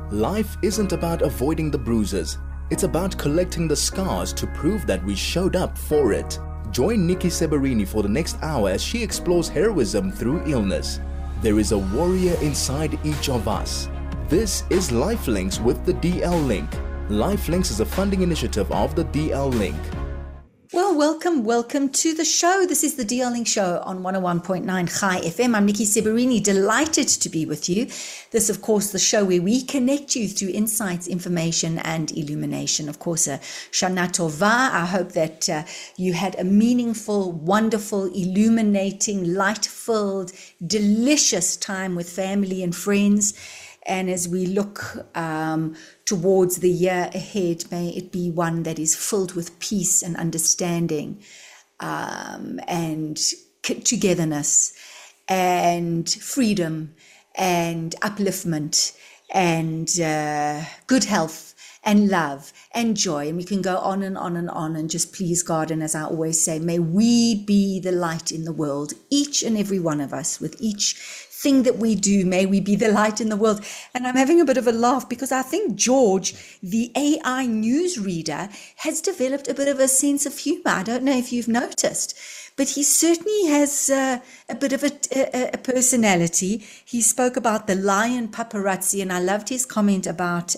Life isn't about avoiding the bruises. It's about collecting the scars to prove that we showed up for it. Join Nikki Seberini for the next hour as she explores heroism through illness. There is a warrior inside each of us. This is Lifelinks with the DL Link. Lifelinks is a funding initiative of the DL Link. Well, welcome to the show. This is the DL Link Show on 101.9 Chai FM. I'm Nikki Seberini, delighted to be with you. This, of course, the show where we connect you through insights, information, and illumination. Of course, Shana Tova. I hope that you had a meaningful, wonderful, illuminating, light-filled, delicious time with family and friends. And as we look towards the year ahead, may it be one that is filled with peace and understanding and togetherness and freedom and upliftment and good health and love and joy. And we can go on and on and on and just please God. And as I always say, may we be the light in the world, each and every one of us, with each thing that we do, may we be the light in the world. And I'm having a bit of a laugh because I think George, the AI newsreader, has developed a bit of a sense of humor. I don't know if you've noticed, but he certainly has a bit of a personality. He spoke about the lion paparazzi, and I loved his comment about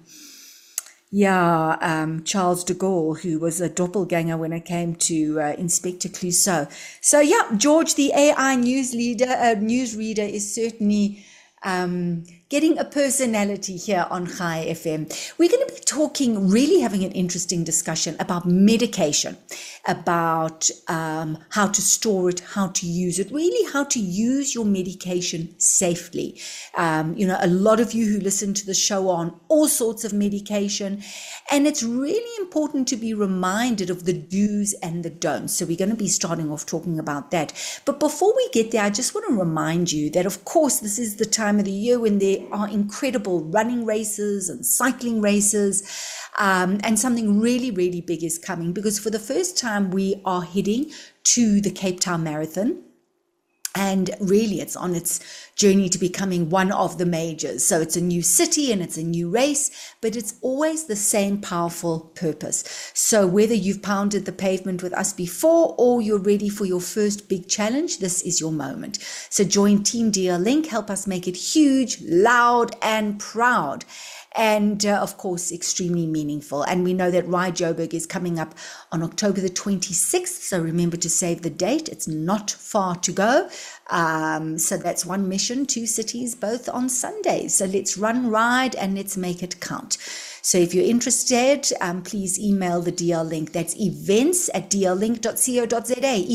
Charles de Gaulle, who was a doppelganger when it came to Inspector Clouseau. So yeah, George, the AI newsreader, is certainly getting a personality here on Chai FM. We're going to be talking, really having an interesting discussion about medication, about how to store it, how to use it, really how to use your medication safely. A lot of you who listen to the show are on all sorts of medication, and it's really important to be reminded of the do's and the don'ts. So we're going to be starting off talking about that. But before we get there, I just want to remind you that, of course, this is the time of the year when there are incredible running races and cycling races, and something really, really big is coming, because for the first time we are heading to the Cape Town Marathon. And really, it's on its journey to becoming one of the majors. So it's a new city and it's a new race, but it's always the same powerful purpose. So whether you've pounded the pavement with us before or you're ready for your first big challenge, this is your moment. So join Team DL Link, help us make it huge, loud, and proud. And of course, extremely meaningful. And we know that Rye Joburg is coming up on October the 26th. So remember to save the date. It's not far to go. So that's one mission, two cities, both on Sundays. So let's run, ride, and let's make it count. So if you're interested, please email the DL Link. That's events@dllink.co.za.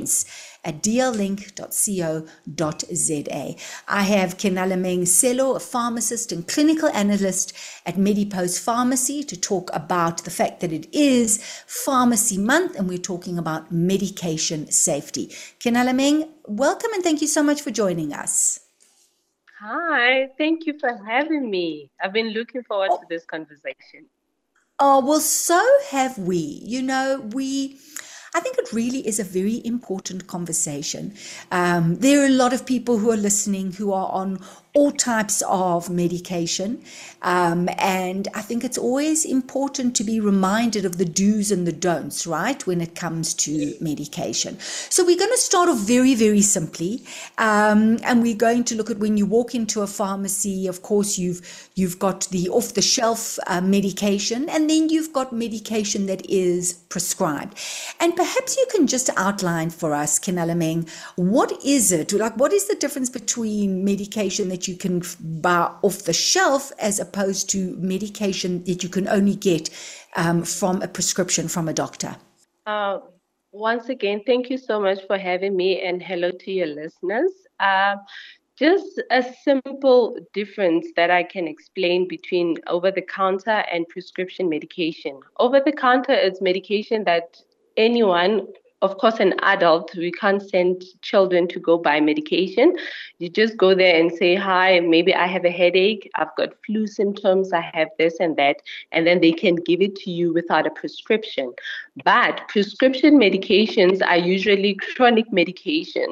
events@dllink.co.za. I have Kenalameng Selo, a pharmacist and clinical analyst at Medipost Pharmacy, to talk about the fact that it is Pharmacy Month and we're talking about medication safety. Kenalameng, welcome and thank you so much for joining us. Hi, thank you for having me. I've been looking forward to this conversation. Oh, well, so have we. I think it really is a very important conversation. There are a lot of people who are listening who are on all types of medication. And I think it's always important to be reminded of the do's and the don'ts, right, when it comes to medication. So we're going to start off very, very simply. And we're going to look at when you walk into a pharmacy, of course, you've got the off-the-shelf medication, and then you've got medication that is prescribed. And perhaps you can just outline for us, Kenalameng, what is it? Like, what is the difference between medication that you can buy off the shelf as opposed to medication that you can only get from a prescription from a doctor? Once again, thank you so much for having me, and hello to your listeners. Just a simple difference that I can explain between over-the-counter and prescription medication. Over-the-counter is medication that anyone, of course, an adult, we can't send children to go buy medication. You just go there and say, hi, maybe I have a headache, I've got flu symptoms, I have this and that, and then they can give it to you without a prescription. But prescription medications are usually chronic medications,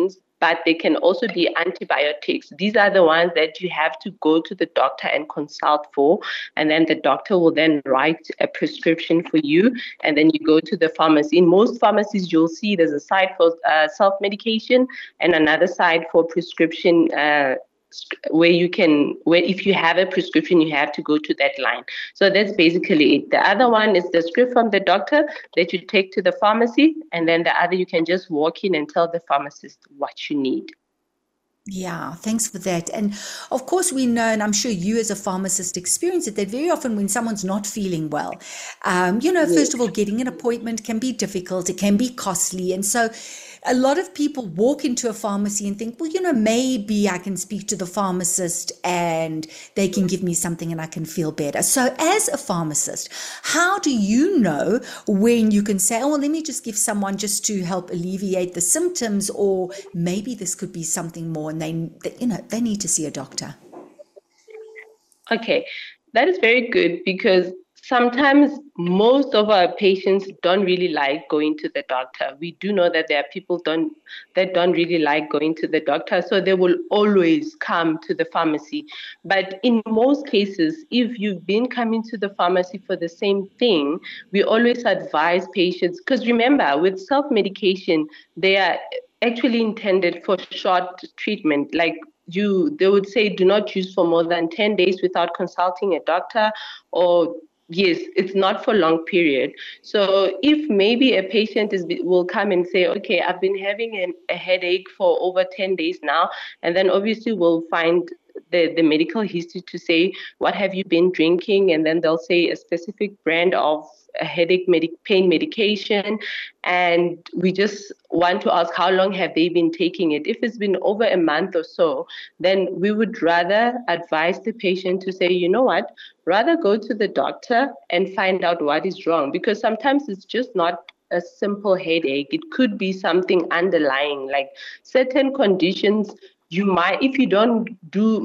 but they can also be antibiotics. These are the ones that you have to go to the doctor and consult for, and then the doctor will then write a prescription for you, and then you go to the pharmacy. In most pharmacies, you'll see there's a side for self-medication and another side for prescription, where if you have a prescription, you have to go to that line. So that's basically it. The other one is the script from the doctor that you take to the pharmacy, and then the other you can just walk in and tell the pharmacist what you need. Yeah, thanks for that. And of course, we know, and I'm sure you as a pharmacist experience it, that very often when someone's not feeling well, first of all, getting an appointment can be difficult, it can be costly. And so a lot of people walk into a pharmacy and think, well, maybe I can speak to the pharmacist and they can give me something and I can feel better. So as a pharmacist, how do you know when you can say, oh, well, let me just give someone just to help alleviate the symptoms, or maybe this could be something more and they need to see a doctor? Okay, that is very good, because sometimes most of our patients don't really like going to the doctor. We do know that there are people that don't really like going to the doctor, so they will always come to the pharmacy. But in most cases, if you've been coming to the pharmacy for the same thing, we always advise patients, because remember, with self-medication, they are actually intended for short treatment. Like they would say, do not use for more than 10 days without consulting a doctor, or yes, it's not for long period. So if maybe a patient will come and say, okay, I've been having a headache for over 10 days now, and then obviously we'll find the medical history to say, what have you been drinking? And then they'll say a specific brand of a headache pain medication. And we just want to ask, how long have they been taking it? If it's been over a month or so, then we would rather advise the patient to say, you know what, rather go to the doctor and find out what is wrong, because sometimes it's just not a simple headache. It could be something underlying, like certain conditions. You might, if you don't do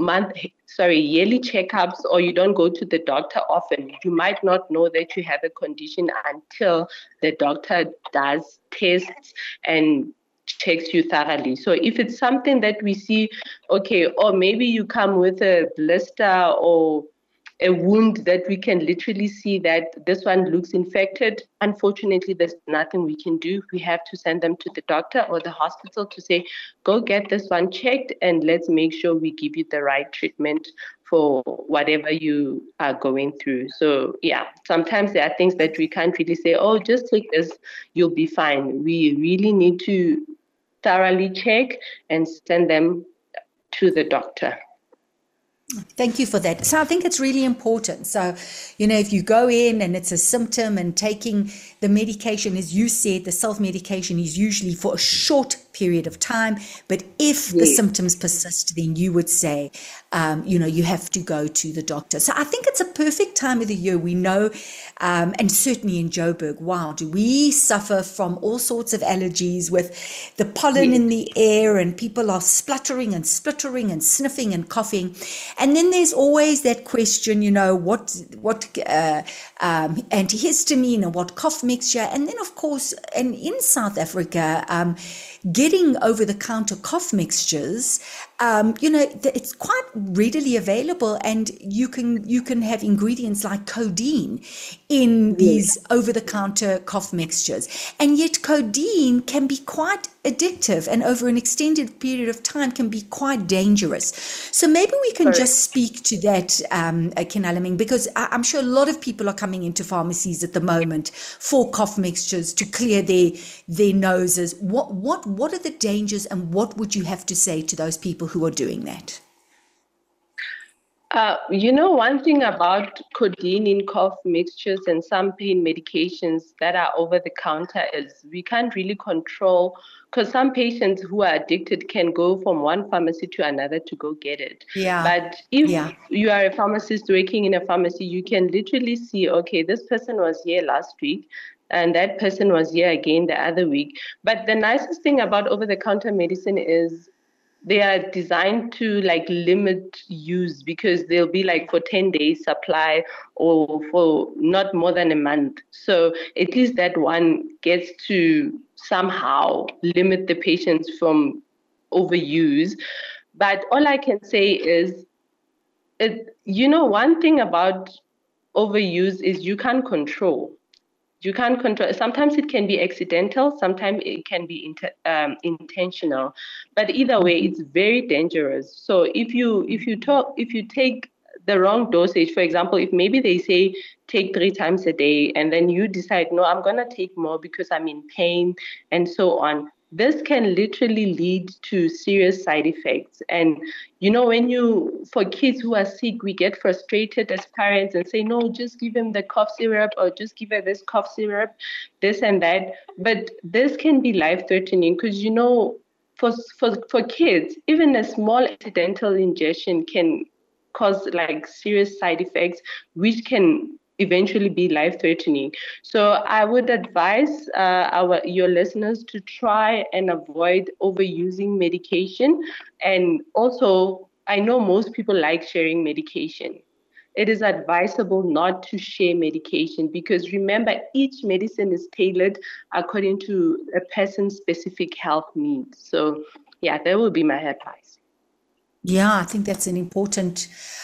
yearly checkups, or you don't go to the doctor often, you might not know that you have a condition until the doctor does tests and checks you thoroughly. So if it's something that we see, okay, or maybe you come with a blister or a wound that we can literally see that this one looks infected, unfortunately, there's nothing we can do. We have to send them to the doctor or the hospital to say, go get this one checked, and let's make sure we give you the right treatment for whatever you are going through. So yeah, sometimes there are things that we can't really say, oh, just take this, you'll be fine. We really need to thoroughly check and send them to the doctor. Thank you for that. So I think it's really important. So, if you go in and it's a symptom, and taking the medication, as you said, the self-medication is usually for a short period of time. But if the symptoms persist, then you would say, you have to go to the doctor. So I think it's a perfect time of the year. We know, and certainly in Joburg, wow, do we suffer from all sorts of allergies with the pollen in the air, and people are spluttering and spluttering and sniffing and coughing. And then there's always that question, what antihistamine and what cough mixture. And then, of course, and in South Africa, getting over-the-counter cough mixtures, it's quite readily available, and you can have ingredients like codeine in these over-the-counter cough mixtures. And yet codeine can be quite addictive, and over an extended period of time can be quite dangerous. So maybe we can just speak to that, Ken Alaming, because I'm sure a lot of people are coming into pharmacies at the moment for cough mixtures to clear their noses. What are the dangers, and what would you have to say to those people who are doing that? One thing about codeine in cough mixtures and some pain medications that are over the counter is we can't really control, because some patients who are addicted can go from one pharmacy to another to go get it. Yeah. But if you are a pharmacist working in a pharmacy, you can literally see, okay, this person was here last week, and that person was here again the other week. But the nicest thing about over-the-counter medicine is they are designed to limit use, because they'll be for 10 days supply, or for not more than a month. So at least that one gets to somehow limit the patients from overuse. But all I can say is, one thing about overuse is you can't control. You can't control. Sometimes it can be accidental. Sometimes it can be intentional. But either way, it's very dangerous. So if you take the wrong dosage, for example, if maybe they say take 3 times a day, and then you decide, no, I'm gonna take more because I'm in pain and so on. This can literally lead to serious side effects. And for kids who are sick, we get frustrated as parents and say, no, just give him the cough syrup, or just give her this cough syrup, this and that. But this can be life-threatening because, for kids, even a small accidental ingestion can cause like serious side effects, which can eventually be life-threatening. So I would advise your listeners to try and avoid overusing medication. And also, I know most people like sharing medication. It is advisable not to share medication because remember, each medicine is tailored according to a person's specific health needs. So yeah, that would be my advice. Yeah, I think that's an important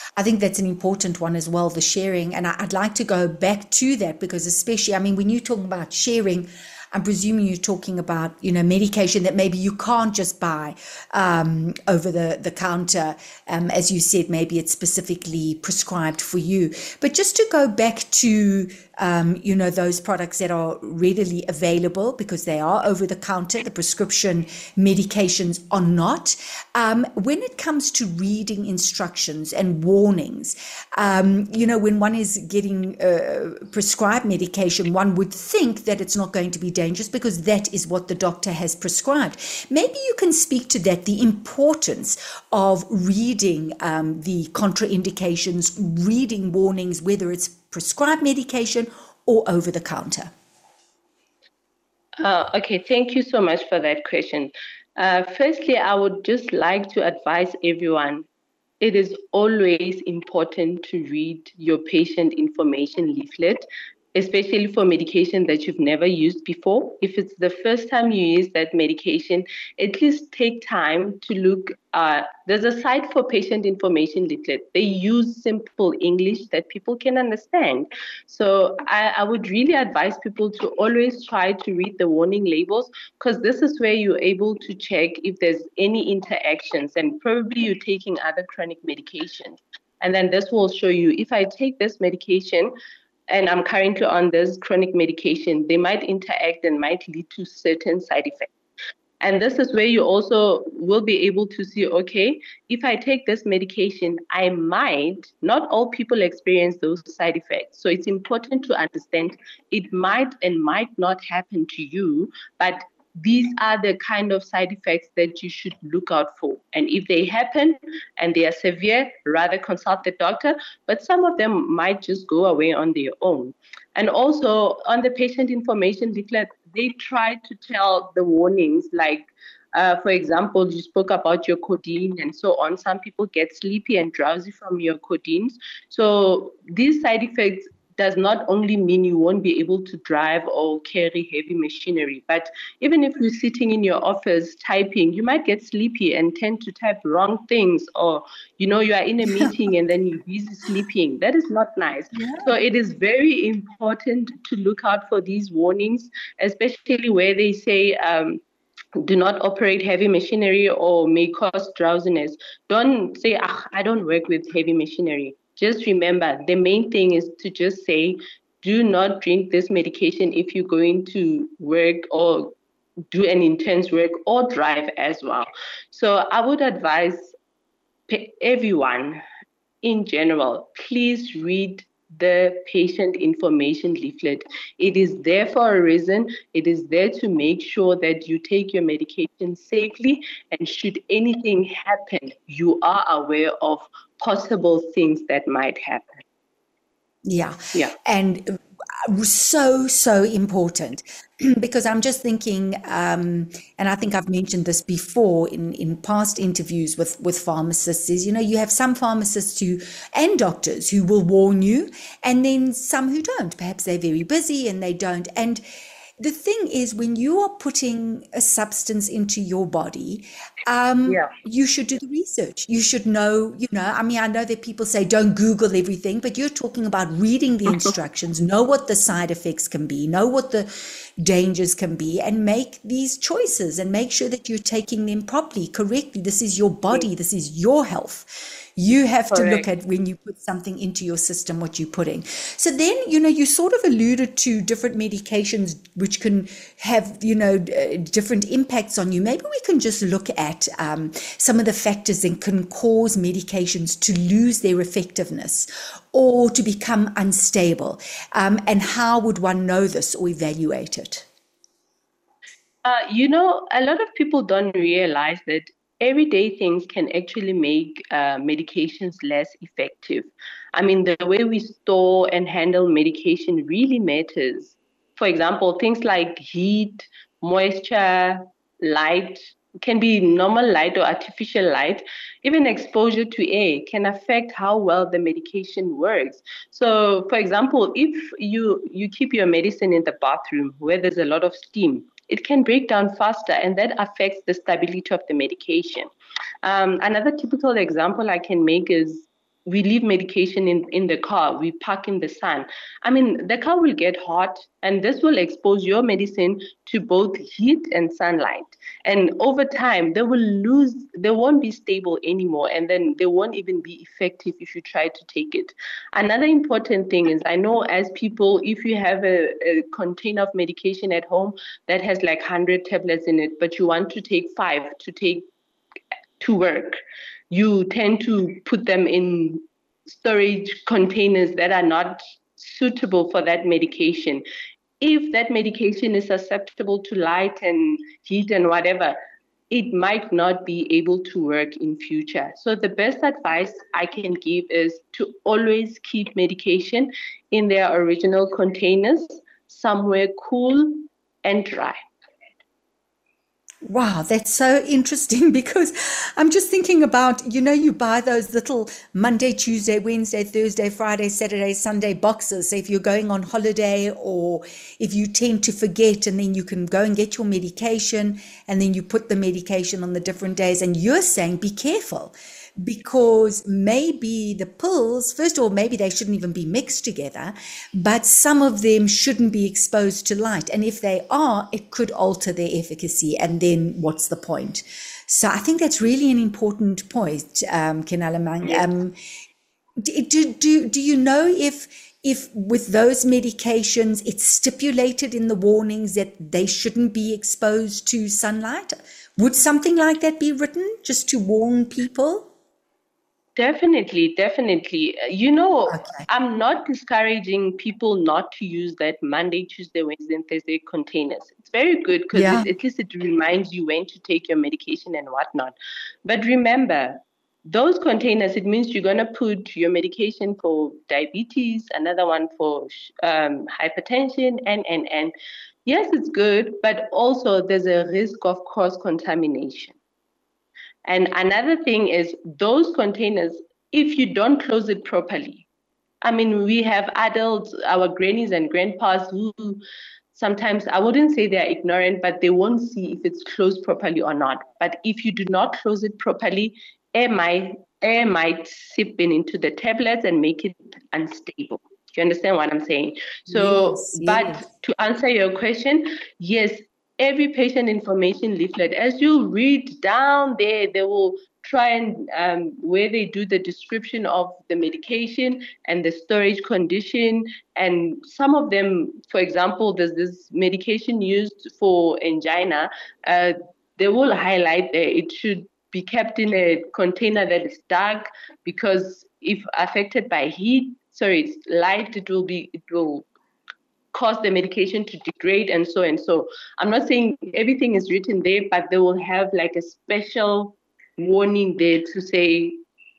one as well, the sharing. And I'd like to go back to that because especially, I mean, when you're talking about sharing, I'm presuming you're talking about, medication that maybe you can't just buy over the counter. As you said, maybe it's specifically prescribed for you. But just to go back to, those products that are readily available because they are over the counter, the prescription medications are not. When it comes to reading instructions and warnings, when one is getting prescribed medication, one would think that it's not going to be dangerous because that is what the doctor has prescribed. Maybe you can speak to that, the importance of reading the contraindications, reading warnings, whether it's prescribed medication or over the counter. Okay, thank you so much for that question. Firstly, I would just like to advise everyone, it is always important to read your patient information leaflet, especially for medication that you've never used before. If it's the first time you use that medication, at least take time to look. There's a site for patient information leaflet. They use simple English that people can understand. So I would really advise people to always try to read the warning labels because this is where you're able to check if there's any interactions and probably you're taking other chronic medications. And then this will show you if I take this medication, and I'm currently on this chronic medication, they might interact and might lead to certain side effects. And this is where you also will be able to see, okay, if I take this medication, I might, not all people experience those side effects. So it's important to understand it might and might not happen to you, but these are the kind of side effects that you should look out for. And if they happen and they are severe, rather consult the doctor, but some of them might just go away on their own. And also on the patient information leaflet, they try to tell the warnings like, for example, you spoke about your codeine and so on. Some people get sleepy and drowsy from your codeines. So these side effects does not only mean you won't be able to drive or carry heavy machinery, but even if you're sitting in your office typing, you might get sleepy and tend to type wrong things, or you are in a meeting and then you're busy sleeping. That is not nice. Yeah. So it is very important to look out for these warnings, especially where they say do not operate heavy machinery or may cause drowsiness. Don't say, I don't work with heavy machinery. Just remember, the main thing is to just say, do not drink this medication if you're going to work or do an intense work or drive as well. So I would advise everyone in general, please read the patient information leaflet. It is there for a reason. It is there to make sure that you take your medication safely, and should anything happen, you are aware of possible things that might happen. Yeah. And so important, because I'm just thinking, and I think I've mentioned this before in past interviews with pharmacists, is, you have some pharmacists and doctors who will warn you, and then some who don't. Perhaps they're very busy and they don't. And the thing is, when you are putting a substance into your body, Yeah. you should do the research. You should know, I mean, I know that people say don't Google everything, but you're talking about reading the instructions, know what the side effects can be, know what the dangers can be, and make these choices and make sure that you're taking them properly, correctly. This is your body, this is your health. You have to look Correct. at when you put something into your system, what you're putting. So then, you sort of alluded to different medications which can have, different impacts on you. Maybe we can just look at some of the factors that can cause medications to lose their effectiveness or to become unstable. And how would one know this or evaluate it? A lot of people don't realize that everyday things can actually make medications less effective. I mean, the way we store and handle medication really matters. For example, things like heat, moisture, light, can be normal light or artificial light, even exposure to air can affect how well the medication works. So, for example, if you keep your medicine in the bathroom where there's a lot of steam, it can break down faster, and that affects the stability of the medication. Another typical example I can make is we leave medication in the car, we park in the sun. I mean, the car will get hot, and this will expose your medicine to both heat and sunlight. And over time, they won't be stable anymore, and then they won't even be effective if you try to take it. Another important thing is, I know as people, if you have a container of medication at home that has like 100 tablets in it, but you want to take 5 to take to work, you tend to put them in storage containers that are not suitable for that medication. If that medication is susceptible to light and heat and whatever, it might not be able to work in future. So the best advice I can give is to always keep medication in their original containers, somewhere cool and dry. Wow, that's so interesting because I'm just thinking about, you buy those little Monday, Tuesday, Wednesday, Thursday, Friday, Saturday, Sunday boxes. So if you're going on holiday or if you tend to forget, and then you can go and get your medication and then you put the medication on the different days. And you're saying be careful because maybe the pills, first of all, maybe they shouldn't even be mixed together, but some of them shouldn't be exposed to light. And if they are, it could alter their efficacy. And then what's the point? So I think that's really an important point, Kenalamang. Do you know if with those medications, it's stipulated in the warnings that they shouldn't be exposed to sunlight? Would something like that be written just to warn people? Definitely, definitely. Okay. I'm not discouraging people not to use that Monday, Tuesday, Wednesday, and Thursday containers. It's very good because Yeah. at least it reminds you when to take your medication and whatnot. But remember, those containers, it means you're going to put your medication for diabetes, another one for hypertension, and. Yes, it's good, but also there's a risk of cross-contamination. And another thing is those containers, if you don't close it properly, I mean, we have adults, our grannies and grandpas who sometimes, I wouldn't say they're ignorant, but they won't see if it's closed properly or not. But if you do not close it properly, air might seep into the tablets and make it unstable. You understand what I'm saying? So, Yes, but yes. to answer your question, yes, every patient information leaflet, as you read down there, they will try and where they do the description of the medication and the storage condition. And some of them, for example, there's this medication used for angina. They will highlight there it should be kept in a container that is dark because if affected by it's light, it will cause the medication to degrade and so and so. I'm not saying everything is written there, but they will have like a special warning there to say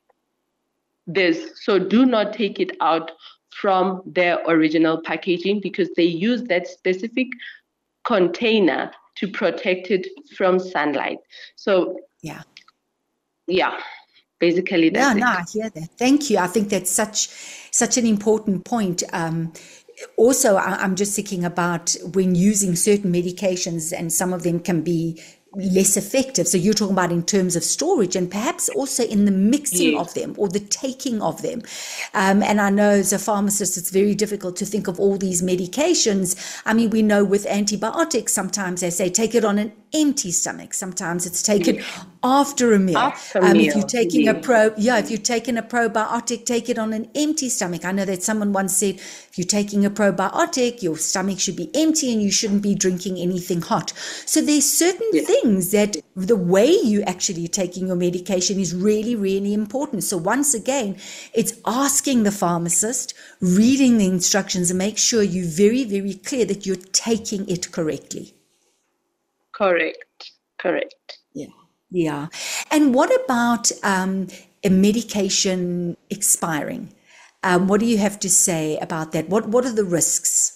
this. So do not take it out from their original packaging because they use that specific container to protect it from sunlight. So Yeah. yeah, basically Yeah, that's no, it. I hear that. Thank you. I think that's such an important point. also, I'm just thinking about when using certain medications, and some of them can be less effective. So you're talking about in terms of storage, and perhaps also in the mixing Yes. of them or the taking of them. And I know as a pharmacist, it's very difficult to think of all these medications. I mean, we know with antibiotics, sometimes they say take it on an empty stomach. Sometimes it's taken after a meal. After If you're meal, taking yes. if you're taking a probiotic, take it on an empty stomach. I know that someone once said, if you're taking a probiotic, your stomach should be empty and you shouldn't be drinking anything hot. So there's certain things that the way you actually taking your medication is really, really important. So once again, it's asking the pharmacist, reading the instructions, and make sure you're very, very clear that you're taking it correctly. Correct. Yeah. And what about a medication expiring? What do you have to say about that? What are the risks?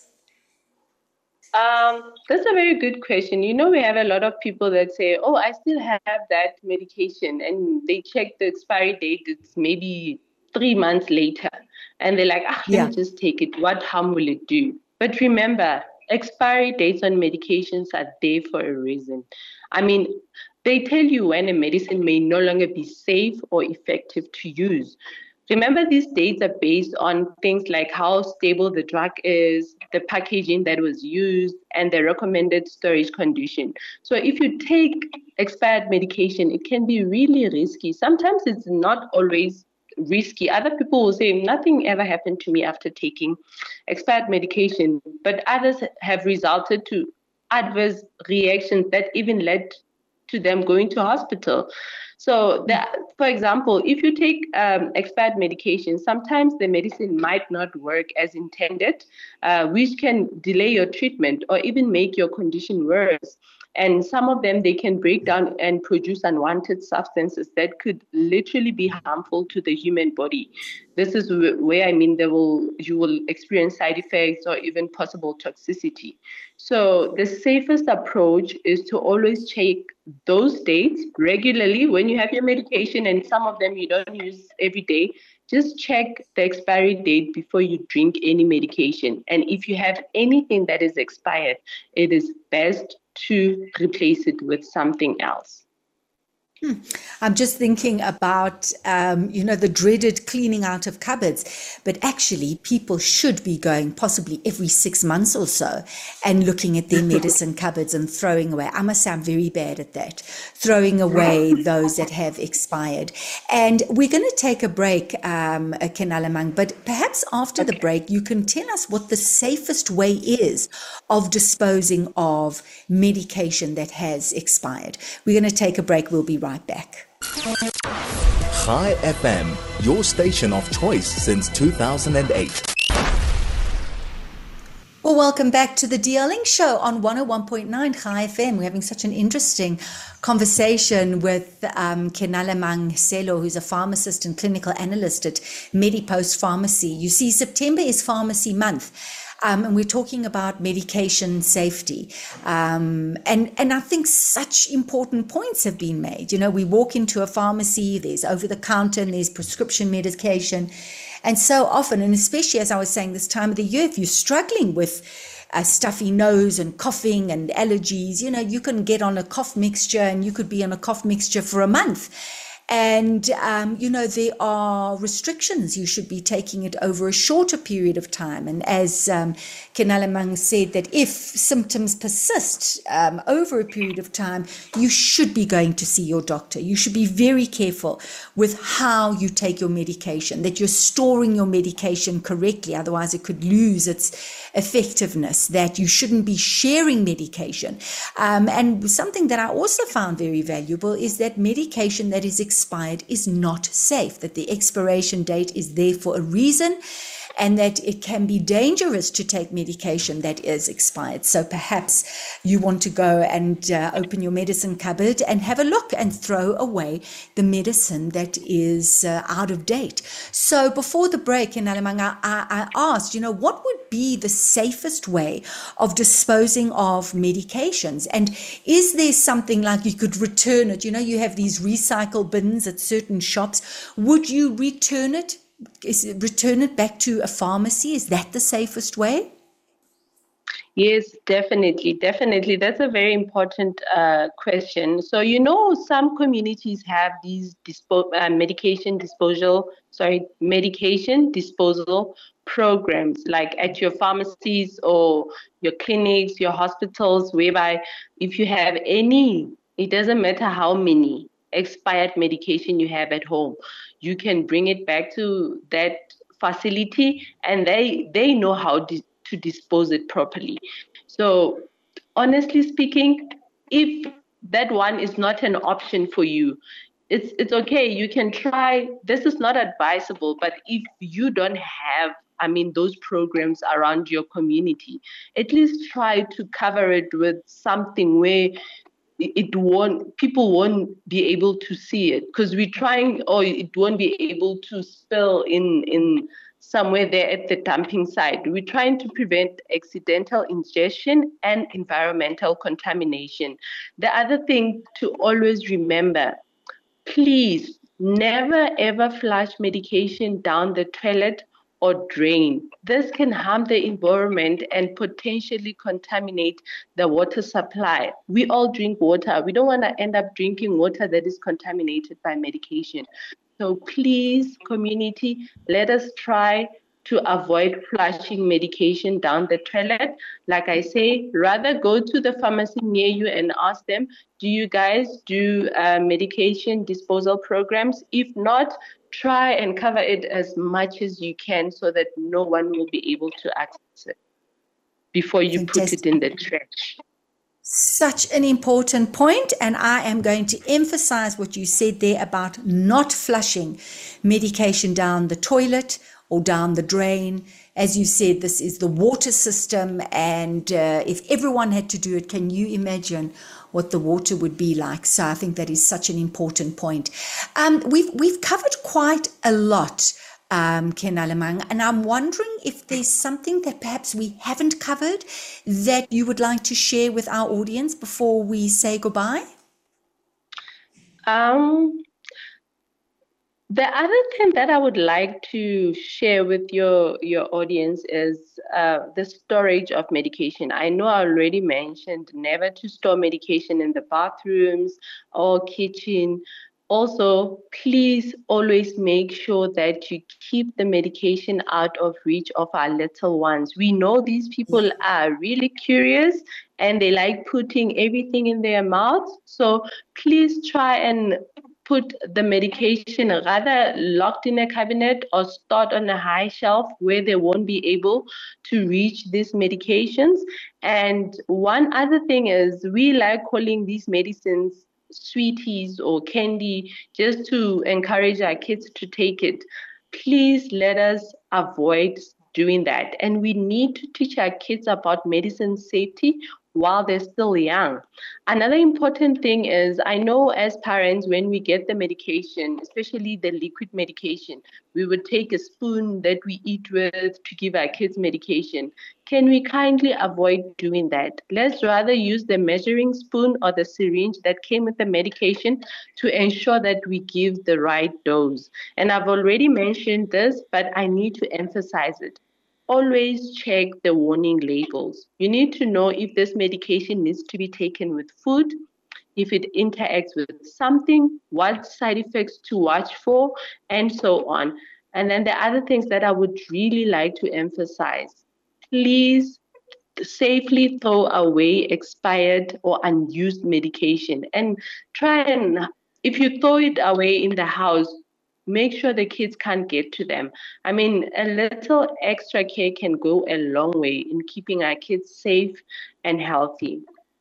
That's a very good question. You know, we have a lot of people that say, "Oh, I still have that medication," and they check the expiry date. It's maybe 3 months later, and they're like, let me just take it. What harm will it do?" But remember, expiry dates on medications are there for a reason. I mean, they tell you when a medicine may no longer be safe or effective to use. Remember, these dates are based on things like how stable the drug is, the packaging that was used, and the recommended storage condition. So if you take expired medication, it can be really risky. Sometimes it's not always risky. Other people will say, nothing ever happened to me after taking expired medication, but others have resulted to adverse reactions that even led to them going to hospital. So, for example, if you take expired medication, sometimes the medicine might not work as intended, which can delay your treatment or even make your condition worse. And some of them, they can break down and produce unwanted substances that could literally be harmful to the human body. This is where, I mean, you will experience side effects or even possible toxicity. So the safest approach is to always check those dates regularly when you have your medication, and some of them you don't use every day. Just check the expiry date before you drink any medication. And if you have anything that is expired, it is best to replace it with something else. I'm just thinking about, the dreaded cleaning out of cupboards, but actually people should be going possibly every 6 months or so and looking at their medicine cupboards and throwing away. I must say I'm very bad at that, throwing away those that have expired. And we're going to take a break, Kenalemang, but perhaps after the break, you can tell us what the safest way is of disposing of medication that has expired. We're going to take a break. We'll be right back. Chai FM, your station of choice since 2008. Well, welcome back to the DLing Show on 101.9 Chai FM. We're having such an interesting conversation with Kenalemang Selo, who's a pharmacist and clinical analyst at Medipost Pharmacy. You see, September is Pharmacy Month. And we're talking about medication safety. And I think such important points have been made. You know, we walk into a pharmacy, there's over-the-counter and there's prescription medication. And so often, and especially as I was saying this time of the year, if you're struggling with a stuffy nose and coughing and allergies, you can get on a cough mixture, and you could be on a cough mixture for a month. And, there are restrictions. You should be taking it over a shorter period of time. And as Kenalemang said, that if symptoms persist over a period of time, you should be going to see your doctor. You should be very careful with how you take your medication, that you're storing your medication correctly. Otherwise, it could lose its effectiveness, that you shouldn't be sharing medication. And something that I also found very valuable is that medication that is expired is not safe, that the expiration date is there for a reason, and that it can be dangerous to take medication that is expired. So perhaps you want to go and open your medicine cupboard and have a look and throw away the medicine that is out of date. So before the break, in Alemang, I asked, what would be the safest way of disposing of medications? And is there something like you could return it? You have these recycle bins at certain shops. Would you return it? Return it back to a pharmacy? Is that the safest way? Yes, definitely, definitely. That's a very important question. So, some communities have these medication disposal programs, like at your pharmacies or your clinics, your hospitals, whereby if you have any, it doesn't matter how many expired medication you have at home, you can bring it back to that facility, and they know how to dispose it properly. So honestly speaking, if that one is not an option for you, it's okay. You can try. This is not advisable, but if you don't have, those programs around your community, at least try to cover it with something where people won't be able to see it, because we're trying, or it won't be able to spill in somewhere there at the dumping site. We're trying to prevent accidental ingestion and environmental contamination. The other thing to always remember, please never ever flush medication down the toilet or drain. This can harm the environment and potentially contaminate the water supply. We all drink water. We don't want to end up drinking water that is contaminated by medication. So please, community, let us try to avoid flushing medication down the toilet. Like I say, rather go to the pharmacy near you and ask them, do you guys do medication disposal programs? If not, try and cover it as much as you can so that no one will be able to access it before you put it in the trash. Such an important point, and I am going to emphasize what you said there about not flushing medication down the toilet or down the drain. As you said, this is the water system, and if everyone had to do it, can you imagine what the water would be like? So I think that is such an important point. We've covered quite a lot, Ken Alemang, and I'm wondering if there's something that perhaps we haven't covered that you would like to share with our audience before we say goodbye? The other thing that I would like to share with your audience is the storage of medication. I know I already mentioned never to store medication in the bathrooms or kitchen. Also, please always make sure that you keep the medication out of reach of our little ones. We know these people are really curious and they like putting everything in their mouths. So please try and put the medication rather locked in a cabinet or stored on a high shelf where they won't be able to reach these medications. And one other thing is, we like calling these medicines sweeties or candy just to encourage our kids to take it. Please let us avoid doing that. And we need to teach our kids about medicine safety while they're still young. Another important thing is, I know as parents, when we get the medication, especially the liquid medication, we would take a spoon that we eat with to give our kids medication. Can we kindly avoid doing that? Let's rather use the measuring spoon or the syringe that came with the medication to ensure that we give the right dose. And I've already mentioned this, but I need to emphasize it. Always check the warning labels. You need to know if this medication needs to be taken with food, if it interacts with something, what side effects to watch for, and so on. And then the other things that I would really like to emphasize, please safely throw away expired or unused medication. And try and, if you throw it away in the house, make sure the kids can't get to them. I mean, a little extra care can go a long way in keeping our kids safe and healthy.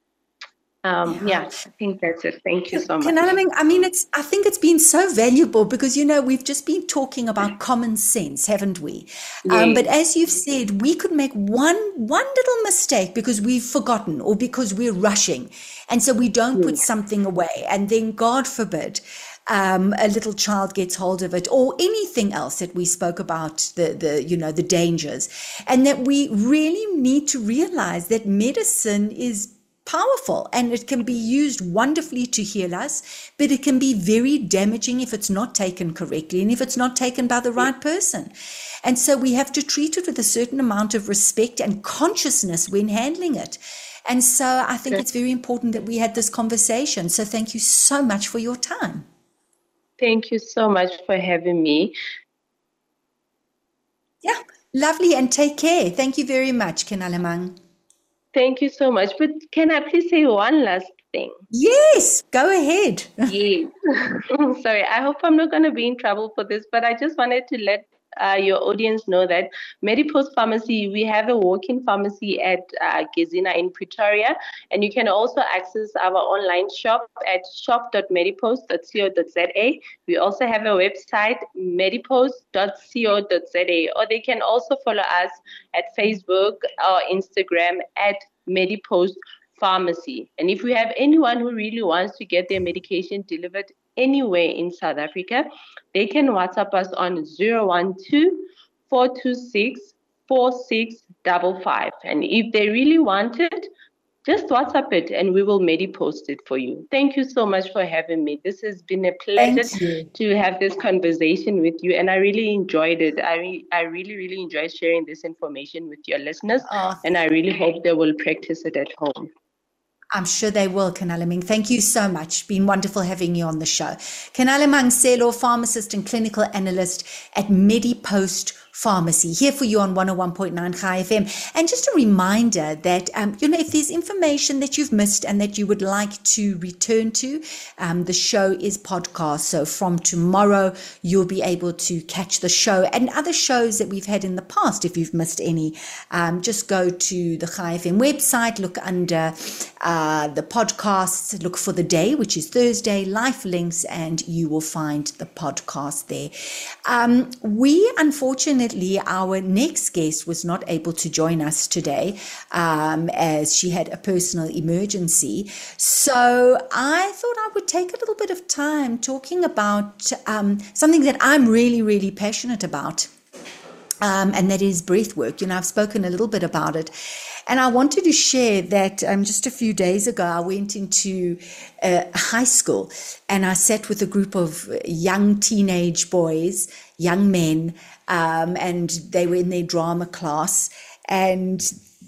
I think that's it. Thank you so much. I think it's been so valuable because, we've just been talking about common sense, haven't we? Yes. But as you've said, we could make one little mistake because we've forgotten or because we're rushing. And so we don't put something away. And then, God forbid, a little child gets hold of it, or anything else that we spoke about, the dangers, and that we really need to realize that medicine is powerful and it can be used wonderfully to heal us, but it can be very damaging if it's not taken correctly and if it's not taken by the right person. And so we have to treat it with a certain amount of respect and consciousness when handling it. And so I think it's very important that we had this conversation. So thank you so much for your time. Thank you so much for having me. Yeah, lovely, and take care. Thank you very much, Kenalemang. Thank you so much. But can I please say one last thing? Yes, go ahead. Yes. Sorry, I hope I'm not going to be in trouble for this, but I just wanted to let your audience know that MediPost Pharmacy, we have a walk-in pharmacy at Gezina in Pretoria, and you can also access our online shop at shop.medipost.co.za. We also have a website, medipost.co.za, or they can also follow us at Facebook or Instagram at MediPost Pharmacy. And if we have anyone who really wants to get their medication delivered anywhere in South Africa, they can WhatsApp us on 012-426-4655. And if they really want it, just WhatsApp it and we will MediPost it for you. Thank you so much for having me. This has been a pleasure to have this conversation with you, and I really enjoyed it. I really, really enjoyed sharing this information with your listeners, and I really hope they will practice it at home. I'm sure they will, Kenalemang. Thank you so much. Been wonderful having you on the show. Kenalemang Selo, pharmacist and clinical analyst at MediPost Pharmacy, here for you on 101.9 Chai FM. And just a reminder that, if there's information that you've missed and that you would like to return to, the show is podcast. So from tomorrow, you'll be able to catch the show and other shows that we've had in the past. If you've missed any, just go to the Chai FM website, look under the podcasts, look for the day, which is Thursday, Life Links, and you will find the podcast there. We unfortunately, our next guest was not able to join us today as she had a personal emergency. So I thought I would take a little bit of time talking about something that I'm really, really passionate about, and that is breath work. I've spoken a little bit about it. And I wanted to share that just a few days ago, I went into high school and I sat with a group of young teenage boys, young men, and they were in their drama class, and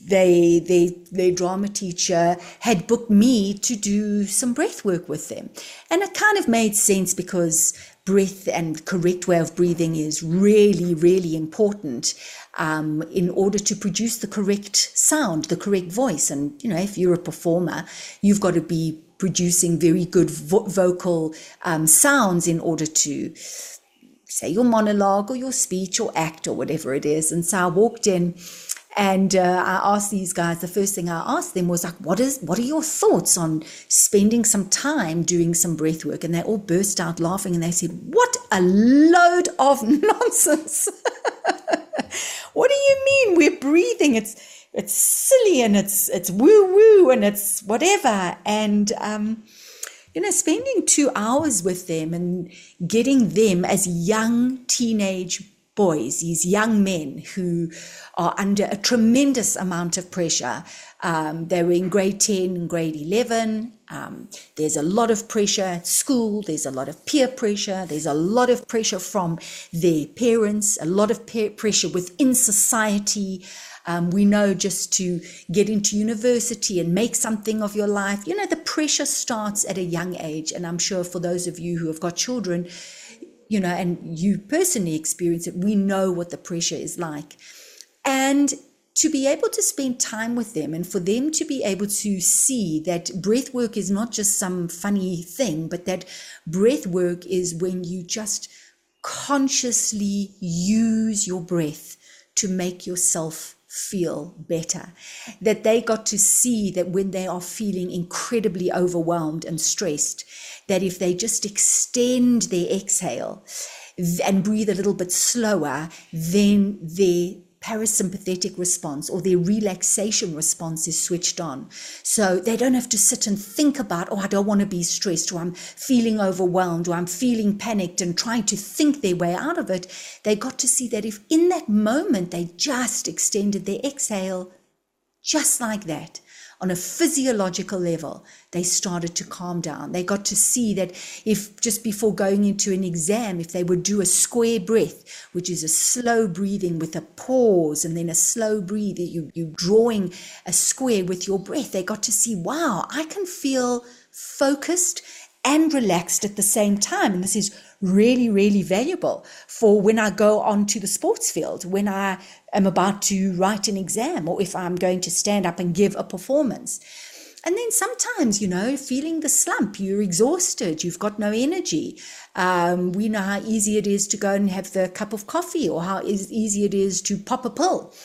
their drama teacher had booked me to do some breath work with them. And it kind of made sense because breath and correct way of breathing is really, really important in order to produce the correct sound, the correct voice. And, if you're a performer, you've got to be producing very good vocal sounds in order to say your monologue or your speech or act or whatever it is. And so I walked in and I asked these guys, the first thing I asked them was like, what are your thoughts on spending some time doing some breath work? And they all burst out laughing and they said, what a load of nonsense. What do you mean we're breathing? It's silly and it's woo woo and it's whatever. And, spending 2 hours with them and getting them as young teenage boys, these young men who are under a tremendous amount of pressure. They were in grade 10 and grade 11. There's a lot of pressure at school. There's a lot of peer pressure. There's a lot of pressure from their parents, a lot of peer pressure within society. We know just to get into university and make something of your life, the pressure starts at a young age. And I'm sure for those of you who have got children, and you personally experience it, we know what the pressure is like. And to be able to spend time with them and for them to be able to see that breath work is not just some funny thing, but that breath work is when you just consciously use your breath to make yourself feel better, that they got to see that when they are feeling incredibly overwhelmed and stressed, that if they just extend their exhale and breathe a little bit slower, then their parasympathetic response or their relaxation response is switched on. So they don't have to sit and think about, I don't want to be stressed, or I'm feeling overwhelmed, or I'm feeling panicked and trying to think their way out of it. They got to see that if in that moment they just extended their exhale just like that, on a physiological level, they started to calm down. They got to see that if just before going into an exam, if they would do a square breath, which is a slow breathing with a pause and then a slow breathe, you drawing a square with your breath, they got to see, wow, I can feel focused and relaxed at the same time. And this is really, really valuable for when I go onto the sports field, when I am about to write an exam, or if I'm going to stand up and give a performance. And then sometimes, feeling the slump, you're exhausted, you've got no energy. We know how easy it is to go and have the cup of coffee, or how easy it is to pop a pill.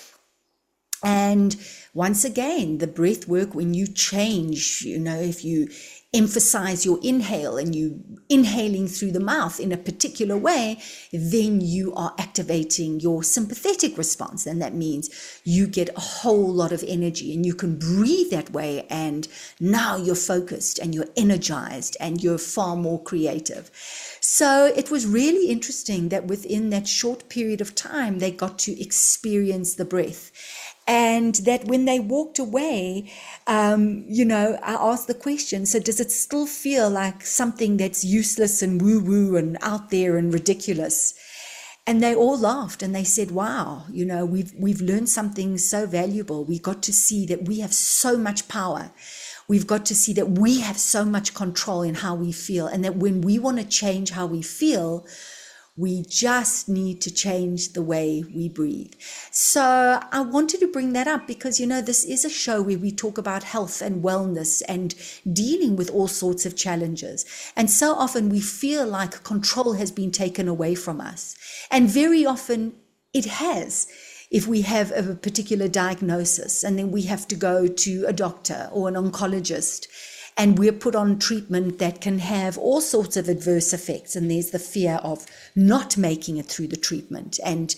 And once again, the breath work, when you change, if you emphasize your inhale and you inhaling through the mouth in a particular way, then you are activating your sympathetic response. And that means you get a whole lot of energy, and you can breathe that way. And now you're focused and you're energized and you're far more creative. So it was really interesting that within that short period of time, they got to experience the breath. And that when they walked away, I asked the question, so does it still feel like something that's useless and woo-woo and out there and ridiculous? And they all laughed and they said, wow, we've learned something so valuable. We got to see that we have so much power. We've got to see that we have so much control in how we feel, and that when we want to change how we feel, we just need to change the way we breathe. So I wanted to bring that up because, this is a show where we talk about health and wellness and dealing with all sorts of challenges. And so often we feel like control has been taken away from us. And very often it has. If we have a particular diagnosis and then we have to go to a doctor or an oncologist, and we're put on treatment that can have all sorts of adverse effects. And there's the fear of not making it through the treatment. And,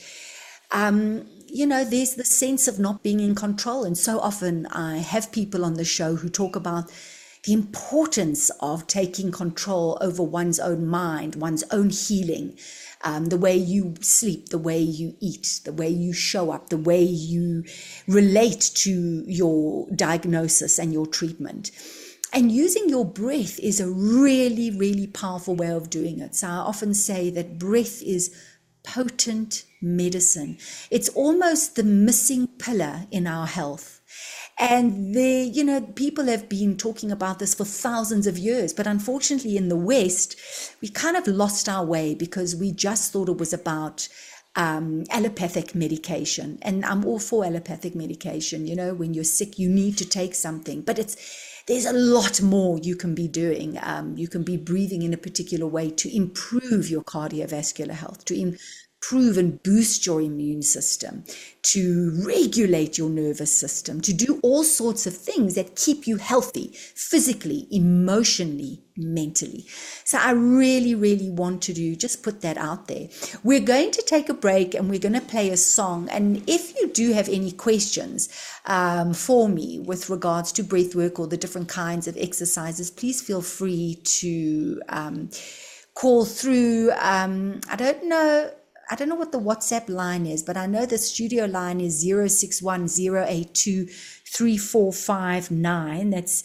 there's the sense of not being in control. And so often I have people on the show who talk about the importance of taking control over one's own mind, one's own healing, the way you sleep, the way you eat, the way you show up, the way you relate to your diagnosis and your treatment. And using your breath is a really, really powerful way of doing it. So I often say that breath is potent medicine. It's almost the missing pillar in our health. And people have been talking about this for thousands of years, but unfortunately in the West, we kind of lost our way because we just thought it was about allopathic medication. And I'm all for allopathic medication. When you're sick, you need to take something, but there's a lot more you can be doing. You can be breathing in a particular way to improve your cardiovascular health, to improve and boost your immune system, to regulate your nervous system, to do all sorts of things that keep you healthy, physically, emotionally, mentally. So I really, really want to just put that out there. We're going to take a break and we're going to play a song. And if you do have any questions for me with regards to breath work or the different kinds of exercises, please feel free to call through. I don't know what the WhatsApp line is, but I know the studio line is 061-082-3459. That's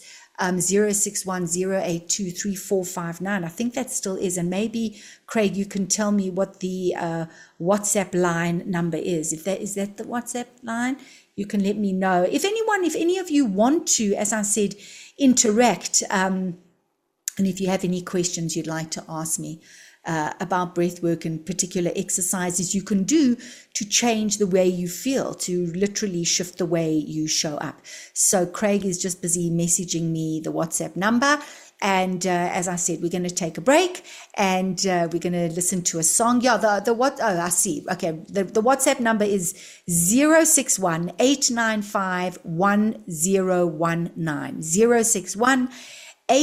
061-082-3459. I think that still is. And maybe, Craig, you can tell me what the WhatsApp line number is. Is that the WhatsApp line? You can let me know. If any of you want to, as I said, interact, and if you have any questions you'd like to ask me, about breath work and particular exercises you can do to change the way you feel, to literally shift the way you show up. So Craig is just busy messaging me the WhatsApp number. And as I said, we're going to take a break and we're going to listen to a song. Yeah, I see. Okay, the WhatsApp number is 061-895-1019.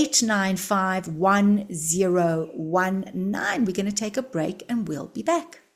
061-895-1019. We're going to take a break and we'll be back.